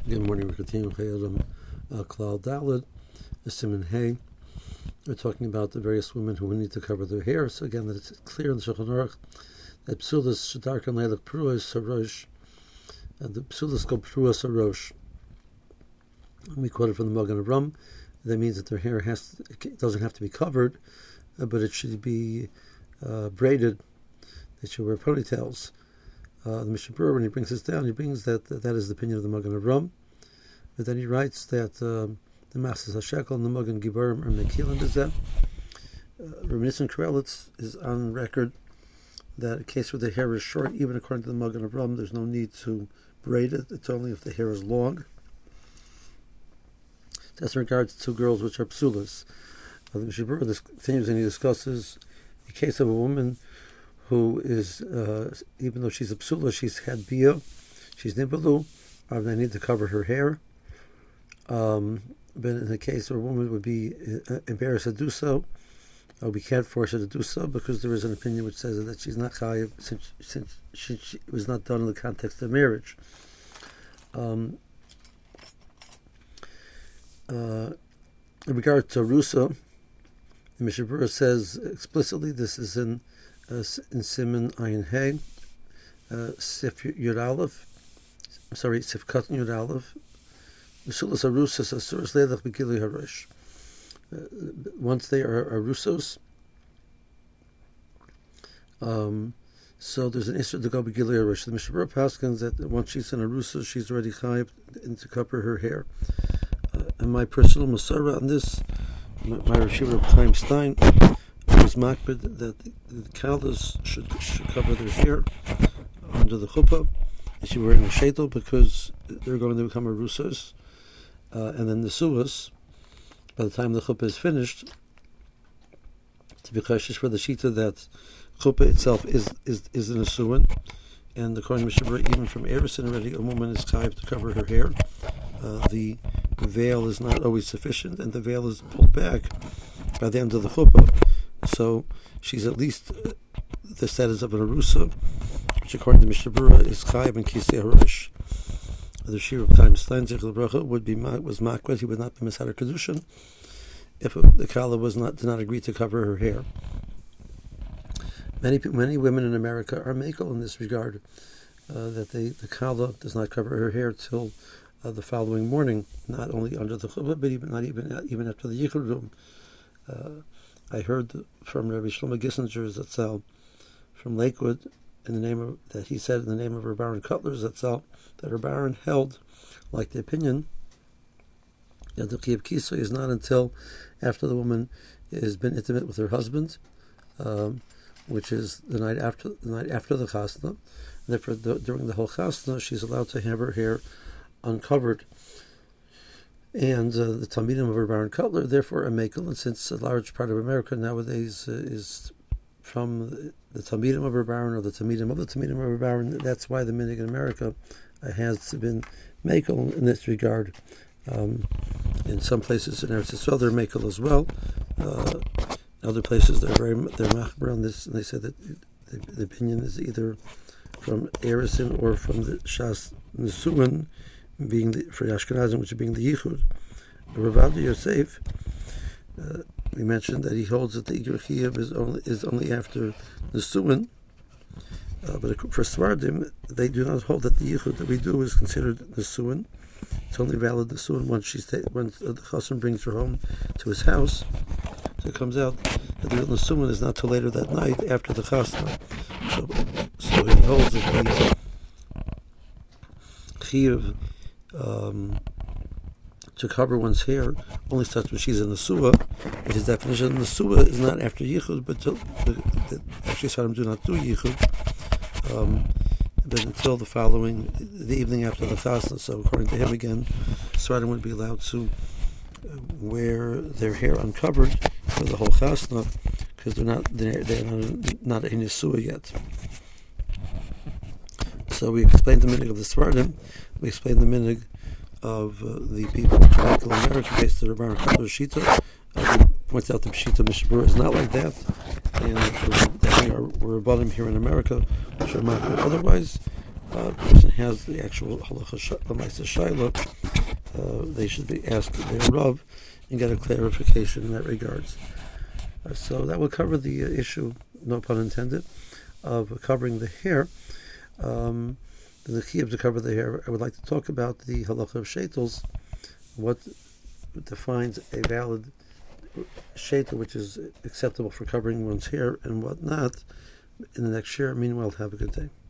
Good morning. We're continuing Chayadim Klal Daled, Siman Hay. We're talking about the various women who need to cover their hair. So again, that it's clear in the Shulchan Aruch that Psulas Shadarkan Leilach Pruas Sarosh, the Psulas go Pruas Sarosh. We quoted from the Magen Avraham. That means that their hair doesn't have to be covered, but it should be braided. They should wear ponytails. The Mishnah Berurah, when he brings this down, he brings that is the opinion of the Magen Avraham. But then he writes that the Masas HaShekel and the Magen Giborim are Mekilim B'zeh. Rabbi Nissan Karelitz is on record that in case where the hair is short, even according to the Magen Avraham, there's no need to braid it. It's only if the hair is long. That's in regards to girls which are psulas. The Mishnah Berurah continues and he discusses the case of a woman who is, even though she's a psula, she's had bia, she's nibalu, they need to cover her hair. But in the case where a woman would be embarrassed to do so, we can't force her to do so because there is an opinion which says that she's not chayiv since she was not done in the context of marriage. In regard to Rusa, the Mishnah Berurah says explicitly, this is in Siman Ayin Hey, Sif Yud Aleph, Sif Katan Yud Aleph, Mishulas Arusas Asuras Leilach B'Gilui Harosh. Once they are Arusos, so there's an issue to go B'Gilui Harosh. The Mishnah Berurah paskins that once she's an Arusa, she's already chayiv to cover her hair. And my personal Masara on this, my Rosh Yeshiva Chaim Stein was makbid that the kalas should cover their hair under the chuppah. They should wear a sheitel because they're going to become arusas. And then the suas, by the time the chuppah is finished, to be cautious for the shita that chuppah itself is an asuin. And according to Mishnah Berurah, even from Erison already, a woman is chayiv to cover her hair. The veil is not always sufficient, and the veil is pulled back by the end of the chuppah. So she's at least the status of an arusa, which according to Mishnah Berurah is chayiv and kisei harosh. The Shir of Chaim Stein Zichron Bracha was makwed. He would not be misader kedushin if the kala did not agree to cover her hair. Many women in America are makel in this regard, that the kala does not cover her hair till the following morning, not only under the chuppah, but even after the yichud room. I heard from Rabbi Shlomo Gissinger Zatzal from Lakewood, that he said in the name of Rabbi Aaron Cutler Zatzal, that Rabbi Aaron held, like the opinion, that the Chiyuv Kisui is not until after the woman has been intimate with her husband, which is the night after the chasna. Therefore, during the whole chasna, she's allowed to have her hair uncovered. And the Talmidim of Rabbi Aaron Cutler, therefore, are mekel. And since a large part of America nowadays is from the Talmidim of Rabbi Aaron or the Talmidim of the Talmidim of Rabbi Aaron, that's why the minhag in America has been mekel in this regard. In some places in Eretz Yisrael, they're mekel as well. Other places they're machber on this, and they say that the opinion is either from Erison or from the Shas Nesuin, being for Ashkenazim, which is being the Yichud. Rav Adi Yosef, we mentioned that he holds that the Igur Chiyuv is only after the Suin, but for Svardim, they do not hold that the Yichud that we do is considered the Suin. It's only valid the Suin once the Chassan brings her home to his house. So it comes out that the real Suin is not till later that night after the Chassan. So he holds that the Chiyuv to cover one's hair only starts when she's in the suah. But his definition in the suah is not after yichud, but actually Svardim do not do yichud, but until the evening after the chasna. So according to him again, Svardim would be allowed to wear their hair uncovered for the whole chasna because they're not in the suah yet. So we explained the minhag of the Svardim. We explained the minhag of the people of America based on the Rabbi Cutler Shita. We point out the Shita Mishnah Berurah is not like that, and we're above him here in America, which are not. Otherwise, person has the actual halacha shayla, they should be asked their Rav and get a clarification in that regards. So that would cover the issue, no pun intended, of covering the hair. The key to cover the hair, I would like to talk about the halacha of shetels, what defines a valid shetel, which is acceptable for covering one's hair, and what not, in the next year. Meanwhile, have a good day.